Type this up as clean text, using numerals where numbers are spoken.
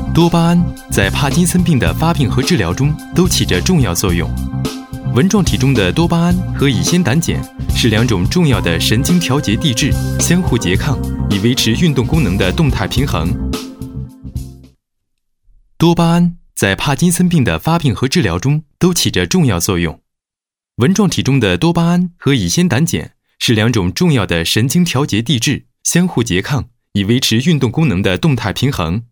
多巴胺在帕金森病的发病和治疗中都起着重要作用。纹状体中的多巴胺和乙酰胆碱是两种重要的神经调节递质，相互拮抗，以维持运动功能的动态平衡。多巴胺在帕金森病的发病和治疗中都起着重要作用。纹状体中的多巴胺和乙酰胆碱是两种重要的神经调节递质，相互拮抗，以维持运动功能的动态平衡。